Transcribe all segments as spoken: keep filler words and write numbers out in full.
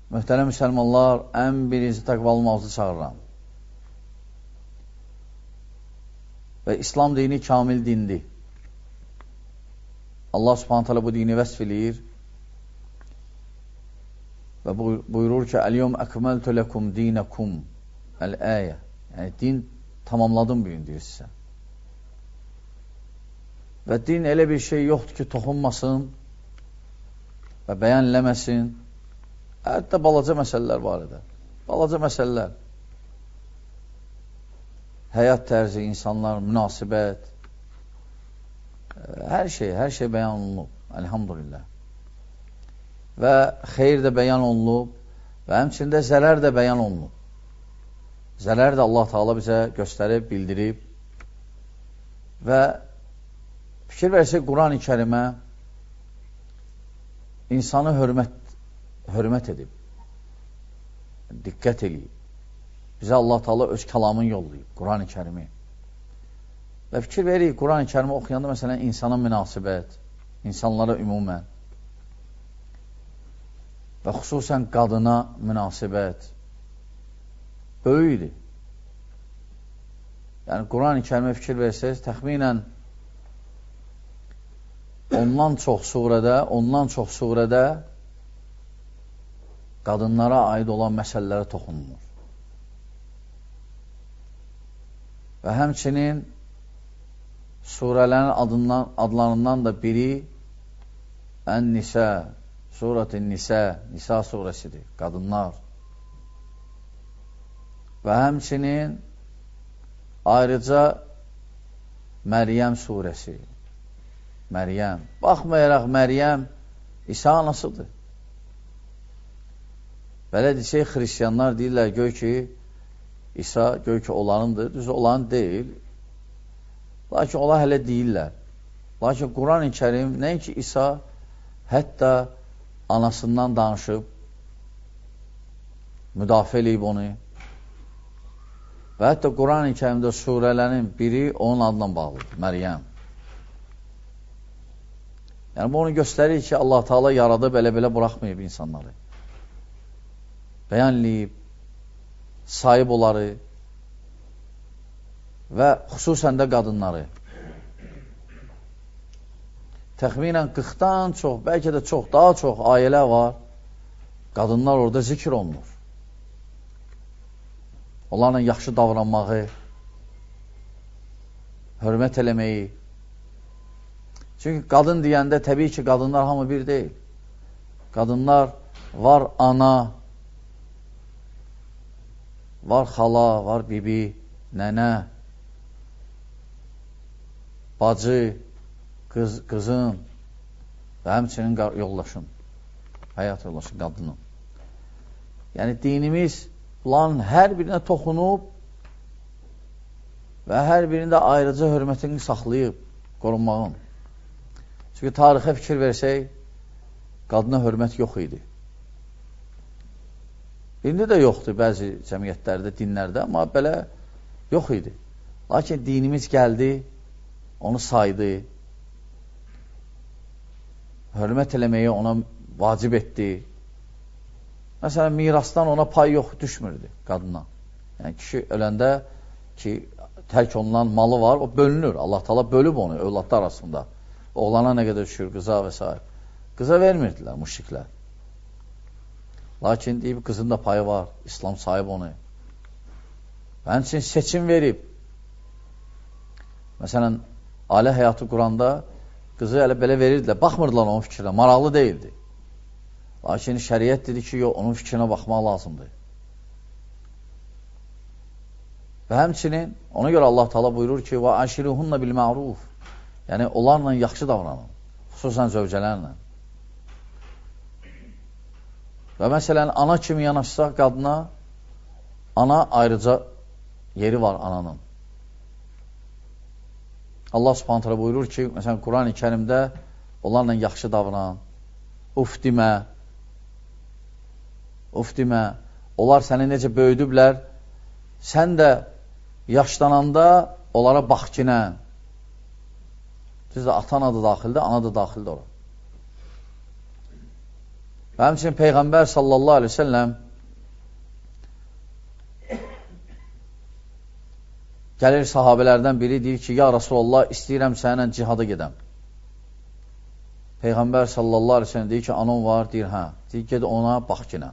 Möhtərəm müsəlmanlar, ən birinci təqvalı olmağınızı çağırıram. Və İslam dini kamil dindir. Allah subhanət hələ bu dini vəsf eləyir və buyurur ki, Əl-yom əkməltü ləkum dinəkum əl-əyə. Yəni, din tamamladım bugün, deyir sizə. Və din elə bir şey yoxdur ki, toxunmasın və bəyənləməsin. Hətta balaca məsələlər var edə. Balaca məsələlər. Həyat tərzi, insanlar, münasibət, hər şey, hər şey bəyan olunub. Elhamdülillah. Və xeyr də bəyan olunub və həmçində zərər də bəyan olunub. Zərər də Allah Teala bizə göstərib, bildirib və fikir versək Quran-ı Kərimə insanı hörmət hörmət edib, diqqət eləyib. Bizə Allah Teala öz kəlamını yollayıb, Quran-ı Kərimi. Və fikir veririk, Quran-ı Kərimi oxuyanda məsələn insana münasibət, insanlara ümumən və xüsusən qadına münasibət böyükdür. Yəni, Quran-ı Kərimə fikir versəz, təxminən ondan çox surədə, ondan çox surədə qadınlara aid olan məsələlərə toxunulur. Və həmçinin surələrin adından, adlarından da biri Ən-Nisə, Surət-i Nisə, Nisa surəsidir, qadınlar. Və həmçinin ayrıca Məryəm surəsi, Məryəm. Baxmayaraq Məryəm İsa anasıdır. Belə desək, xristiyanlar deyirlər, göy ki, İsa, göy ki, olanındır. Düz olan deyil. Lakin onlar hələ deyirlər. Lakin Quran-ı Kərim, nəinki İsa, hətta anasından danışıb, müdafiə eləyib onu. Və hətta Quran-ı Kərimdə surələrin biri onun adla bağlıdır, Məryəm. Yəni, bu onu göstərir ki, Allah Teala yaradıb, elə-belə buraxmayıb insanları. Bəyanləyib, sahib oları və xüsusən də qadınları. Təxminən qırxdan çox, bəlkə də çox, daha çox ailə var, qadınlar orada zikr olunur. Onlarla yaxşı davranmağı, hörmət eləməyi. Çünki qadın deyəndə təbii ki, qadınlar hamı bir deyil. Qadınlar var ana, var xala, var bibi, nənə, bacı, qız, qızın və həmçinin yoldaşın, həyat yoldaşın, qadının. Yəni, dinimiz bunların hər birinə toxunub və hər birində ayrıca hörmətini saxlayıb, qorunmağın. Çünki tarixə fikir versək, qadına hörmət yox idi. İndi də yoxdur bəzi cəmiyyətlərdə, dinlərdə, amma belə yox idi. Lakin dinimiz gəldi, onu saydı, hörmət eləməyi ona vacib etdi. Məsələn, mirasdan ona pay yox, düşmürdü qadına. Yəni, kişi öləndə ki, tərk olunan malı var, o bölünür. Allah Teala bölüb onu övladlar arasında. Oğlana nə qədər düşür, qıza və s. Qıza vermirdilər müşriklər. Lakin deyib, qızın da payı var, İslam sahib onu. Və həmçinin seçim verib. Məsələn, ailə həyatı quranda qızı elə belə verirdilər, baxmırdılar onun fikrinə, maraqlı deyildi. Lakin şəriət dedi ki, yox, onun fikrinə baxmaq lazımdır. Və həmçinin, ona görə Allah Teala buyurur ki, və əşiruhunna bil ma'ruf. Yəni, onlarla yaxşı davranın, xüsusən zövcələrlə. Və məsələn, ana kimi yanaşsaq qadına, ana ayrıca yeri var ananın. Allah Subhanahu taala buyurur ki, məsələn, Quran-ı Kərimdə onlarla yaxşı davran, uf demə, uf demə, onlar səni necə böyüdüblər, sən də yaşlananda onlara bax kinə. Düzdür, atan adı daxildir, ana da daxildir ora. Və həmçinin Peyğəmbər sallallahu aleyhi ve selləm gəlir sahabələrdən biri deyir ki, ya Rasulallah, istəyirəm sənlə cihada gedəm. Peyğəmbər sallallahu aleyhi ve sellem deyir ki, anon var, deyir, hə, deyir, ged ona, bax yenə.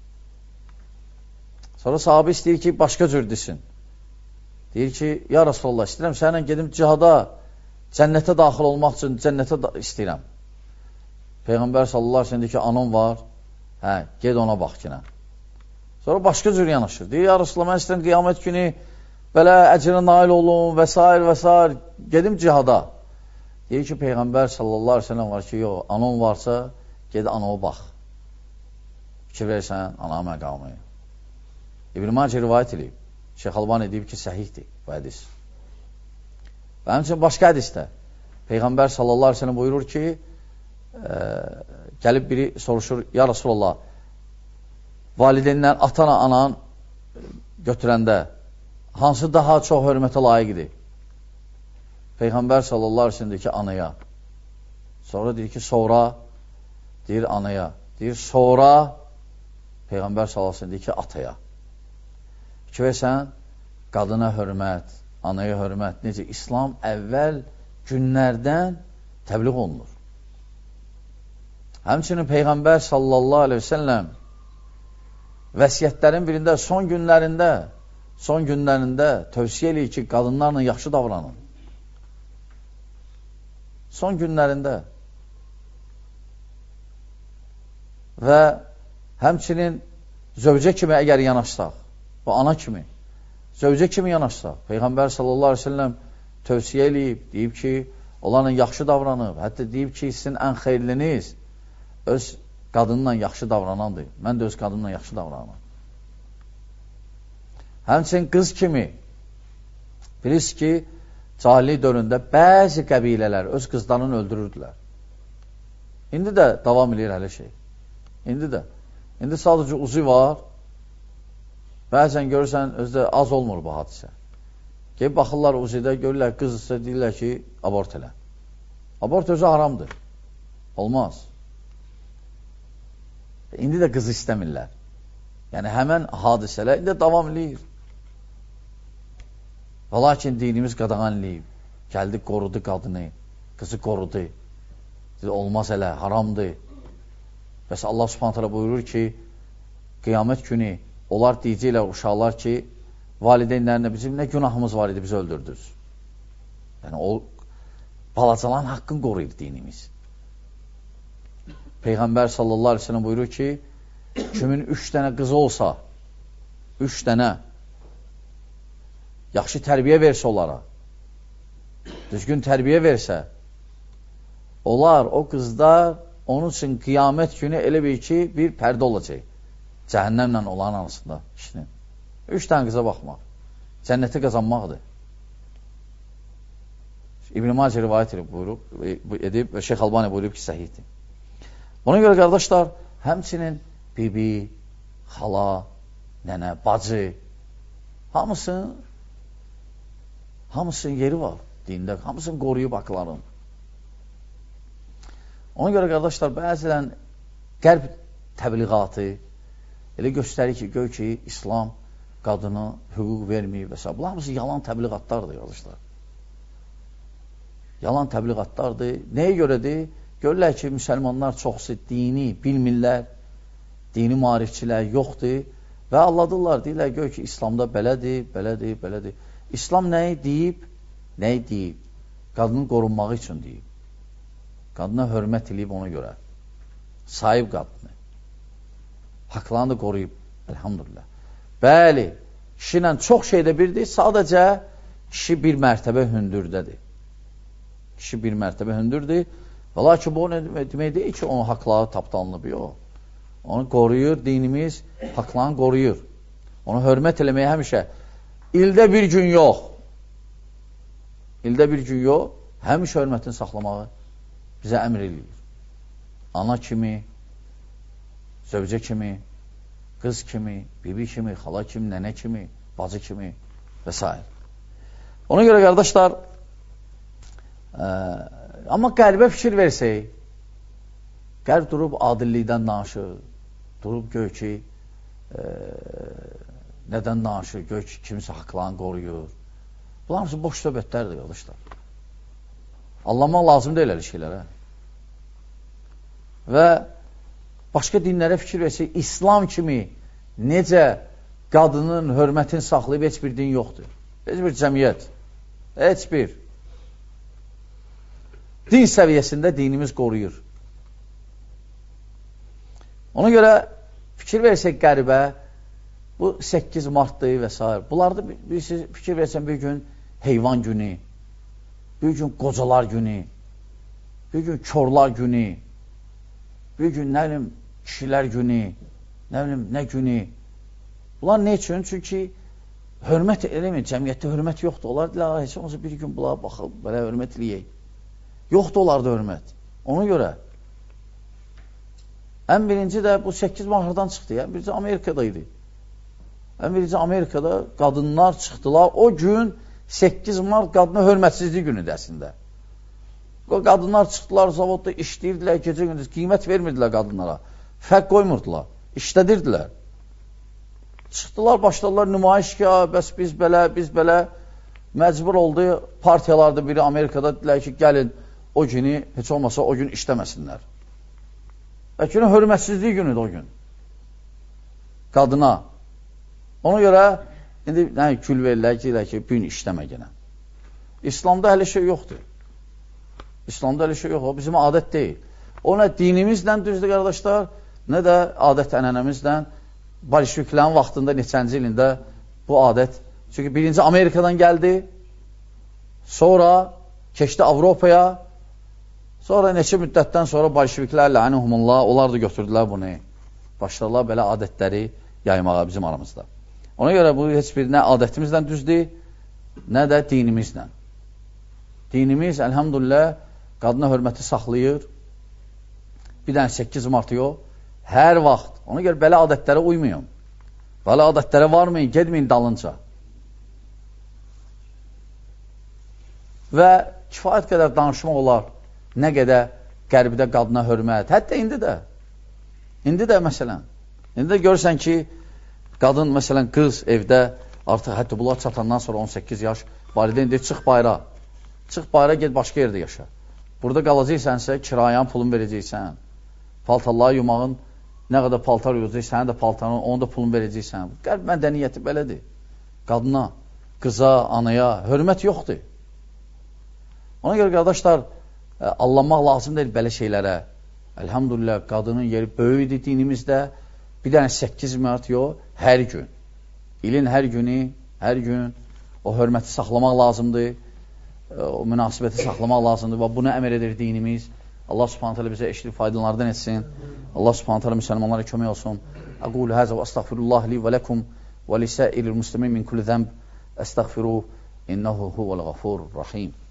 Sonra sahabə istəyir ki, başqa cür desin. Deyir ki, ya Rasulallah, istəyirəm sənlə gedim cihada, cənnətə daxil olmaq üçün cənnətə istəyirəm. Peyğəmbər sallallahu aleyhi ve sellem deyir ki, anon var, hə, ged ona bax yenə. Sonra başqa cür yanaşır. Deyir, ya Rasulallah, mən istəyirəm qiyamət günü belə əcrə nail olun və s. və s. gedim cihada. Deyir ki, Peyğəmbər sallallahu aleyhi ve sellem var ki, yox, anon varsa, ged anaya bax. Fikir versən, ana məqamı. İbn-i Macə rivayət edib. Şeyx Albani deyib ki, səhihdir bu hədis. Və həmçinin başqa hədisdə Peyğəmbər sallallahu aleyhi ve sellem buyurur ki, e, gəlib biri soruşur, ya Rasulallah, valideynlər atana anan götürəndə hansı daha çox hörmətə layiqdir? Peyğəmbər sallallahu aleyhi ve sellem deyir ki, anaya. Sonra deyir ki, sonra deyir anaya. Deyir, sonra Peyğəmbər sallallahu aleyhi ve sellem deyir ki, ataya. Ki versən, qadına hörmət, anaya hörmət, necə İslam əvvəl günlərdən təbliğ olunur. Həmçinin Peyğəmbər sallallahu aleyhi ve sellem vəsiyyətlərin birində son günlərində son günlərində tövsiyə eləyir ki, qadınlarla yaxşı davranın. Son günlərində və həmçinin zövcə kimi əgər yanaşsaq, bu ana kimi, zövcə kimi yanaşsaq, Peyğəmbər sallallahu aleyhi ve sellem tövsiyə eləyib, deyib ki, onlarla yaxşı davranıb, hətta deyib ki, sizin ən xeyirliniz öz qadınla yaxşı davranandır. Mən də öz qadınla yaxşı davranam. Həmçinin qız kimi, bilirsiniz ki, cahillik dövründə bəzi qəbilələr öz qızlarını öldürürdülər. İndi də davam edir hələ şey. İndi də. İndi sadəcə uzu var. Bəzən görürsən, özdə az olmur bu hadisə. Gəlib baxırlar uzuda, görürlər qız ise deyirlər ki, abort elə. Abort özü haramdır. Olmaz. İndi də qızı istəmirlər. Yəni həmən hadisələr indi davam edir. Və lakin dinimiz qadağan eləyib. Gəldi, qorudu qadını, qızı qorudu. Olmaz elə, haramdır. Bəs Allah subhanahu teala buyurur ki, qiyamət günü onlar deyəcəklər uşaqlar ki, valideynlərində bizim nə günahımız var idi, bizi öldürdünüz. Yəni o balacaların haqqını qoruyur dinimiz. Peyğəmbər sallallahu aleyhi ve sellem buyurur ki, kimin üç dənə qızı olsa, üç dənə yaxşı tərbiyə versə onlara, düzgün tərbiyə versə, onlar, o qızlar onun üçün qiyamət günü elə bir ki, bir pərdə olacaq. Cəhənnəmlə onların arasında işinin. Üç dənə qıza baxmaq. Cənnəti qazanmaqdır. İbn-i Macə rivayət edib, buyurub, edib və Şeyx Albani buyurub ki, səhihdir. Ona görə qardaşlar, həmçinin bibi, xala, nənə, bacı, hamısının hamısının yeri var dində, hamısını qoruyub haqların. Ona görə qardaşlar, bəzilən qərb təbliğatı elə göstərir ki, gör ki, İslam qadına hüquq verməyib və s. Bunlar hamısı yalan təbliğatlardır, qardaşlar. Yalan təbliğatlardır. Nəyə görədir? Görürlər ki, müsəlmanlar çoxsu dini bilmirlər, dini maarifçilər yoxdur və alladırlar, deyirlər, gör ki, İslamda belədir, belədir, belədir. İslam nəyi deyib? Nəyi deyib? Qadının qorunmağı üçün deyib. Qadına hörmət edib ona görə. Sahib qadını. Haqlarını da qoruyub, elhamdülillah. Bəli, kişi ilə çox şeydə birdir, sadəcə kişi bir mərtəbə hündürdədir. Kişi bir mərtəbə hündürdür və lakin bu demək deyil ki, onun haqları tapdanılıb, yox. Onu qoruyur, dinimiz haqlarını qoruyur. Onu hörmət eləməyə həmişə ildə bir gün yox. İldə bir gün yox, həmişə hörmətini saxlamağı bizə əmr edir. Ana kimi, zövcə kimi, qız kimi, bibi kimi, xala kimi, nənə kimi, bacı kimi və s. Ona görə qardaşlar, ə, amma qəlbə fikir versək, Qərb durub adillikdən danışır, durub gör ki, e, nədən danışır, gör ki, kimsə haqlarını qoruyur. Bunlar hamısı boş söhbətlərdir, qardaşlar. Anlamaq lazım deyil elə şeylərə. Və başqa dinlərə fikir versək, İslam kimi necə qadının hörmətini saxlayıb heç bir din yoxdur. Heç bir cəmiyyət, heç bir. Din səviyyəsində dinimiz qoruyur. Ona görə fikir versək qərbə, bu səkkiz martdır və s. Bunlarda bir fikir versən bir gün heyvan günü, bir gün qocalar günü, bir gün körlar günü, bir gün nə bilim kişilər günü, nə bilim nə günü. Bunlar ne üçün? Çünki hörmət eləmir, cəmiyyətdə hörmət yoxdur. Onlar deyilər, heç olmasa bir gün bunlara baxıb, belə hörmət eləyək. Yoxdur onlarda hörmət. Ona görə ən birinci də bu səkkiz martdan çıxdı. Ən birinci Amerikada idi. Ən birinci Amerikada qadınlar çıxdılar. O gün səkkiz mart qadına hörmətsizlik günüdür əslində. O qadınlar çıxdılar, zavodda işləyirdilər, gecə gündüz qiymət vermirdilər qadınlara. Fərq qoymurdular, işlədirdilər. Çıxdılar, başladılar nümayiş ki, bəs biz belə, biz belə məcbur oldu. Partiyalarda biri Amerikada dedilər ki, gəlin o günü, heç olmasa o gün işləməsinlər. Bəlkə hörmətsizlik günüdür o gün. Qadına. Ona görə indi nə, kül verirlər ki, ki, bu gün işləmə genə. İslamda hələ şey yoxdur. İslamda hələ şey yoxdur. O bizim adət deyil. O nə dinimizlə düzdür, qardaşlar, nə də adət ənənəmizlə. Bolşeviklərin vaxtında neçənci ilində bu adət. Çünki birinci Amerikadan gəldi, sonra keçdi Avropaya, sonra neçə müddətdən sonra bolşeviklərlə, ənəhumullah, onlar da götürdülər bunu. Başladılar belə adətləri yaymağa bizim aramızda. Ona görə bu heç bir nə adətimizlə düzdür, nə də dinimizlə. Dinimiz, əlhamdülillah, qadına hörməti saxlayır. Bir dənə səkkiz mart yox, hər vaxt. Ona görə belə adətlərə uymayın. Belə adətlərə varmayın, gedməyin dalınca. Və kifayət qədər danışmaq olar, nə qədər qərbdə qadına hörmət. Hətta indi də. İndi də məsələn. İndi də görürsən ki, qadın, məsələn, qız evdə artıq hətta bunlar çatandan sonra on səkkiz yaş valideyn deyir, çıx bayra. Çıx bayra, get başqa yerdə yaşa. Burada qalacaqsənsə, kirayan pulun verəcəksən. Paltarları yumağın nə qədər paltar yuyacaq, sənin də paltarın, onu da pulun verəcəksən. Qərb mədəniyyəti belədir. Qadına, qıza, anaya hörmət yoxdur. Ona görə, qardaşlar, allanmaq lazım deyil belə şeylərə. Elhamdülillah, qadının yeri böyüdür dinimizdə. Bir dənə səkkiz mart yox, hər gün. İlin hər günü, hər gün o hörməti saxlamaq lazımdır. O münasibəti saxlamaq lazımdır. Və bunu əmr edir dinimiz. Allah subhanət hələ bizə eşitib faydalardan etsin. Allah subhanət hələ müsəlmanlara kömək olsun. Əqul həzə və əstəğfirullah li və ləkum və lisəiril muslimin min kulli zəmb əstəğfiruh innəhu huvəl-ğafurur rahim.